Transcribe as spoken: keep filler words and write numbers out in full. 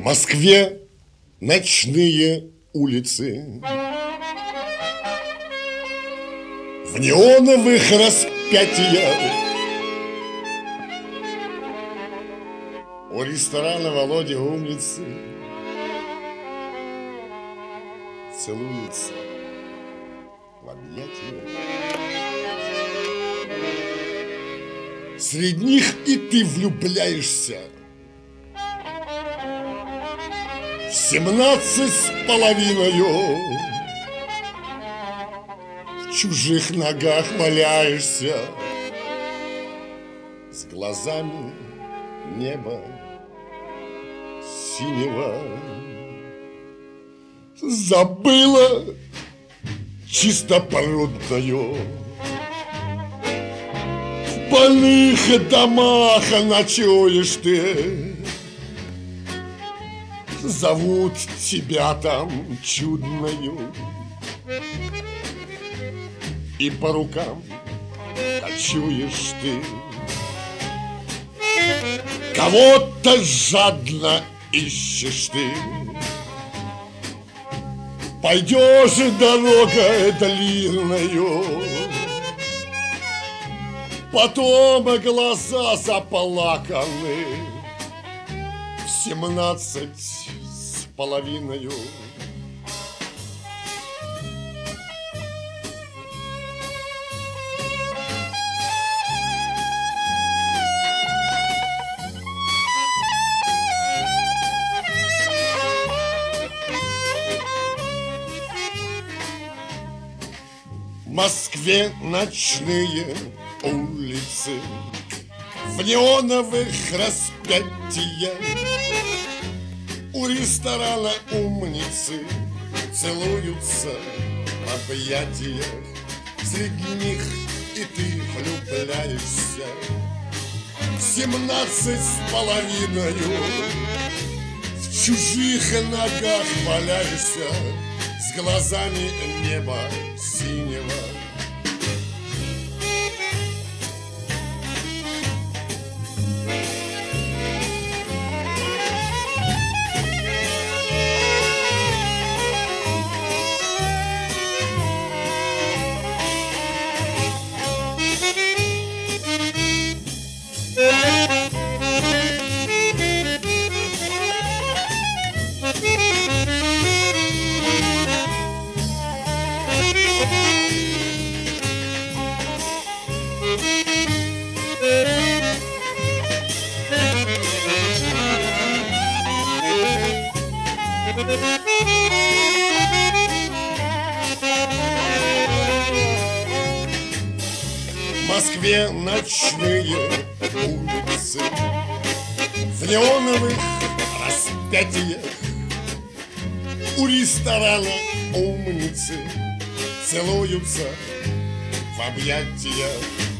Москве ночные улицы, в неоновых распятиях у ресторана Володи умницы целуются в объятиях. Среди них и ты влюбляешься в семнадцать с половиною, в чужих ногах валяешься с глазами неба синего. Забыла чистопородную, в больных домах ночуешь ты. Зовут тебя там чудною, и по рукам кочуешь ты. Кого-то жадно ищешь ты. Пойдешь дорогой длинною, потом глаза заплаканы в семнадцать с половиною. В Москве ночные улицы, в неоновых распятиях у ресторана умницы целуются в объятиях. Среди них и ты влюбляешься в семнадцать с половиною, в чужих ногах валяешься с глазами неба синего. В Москве ночные улицы, в неоновых распятиях у ресторана умницы целуются в объятиях.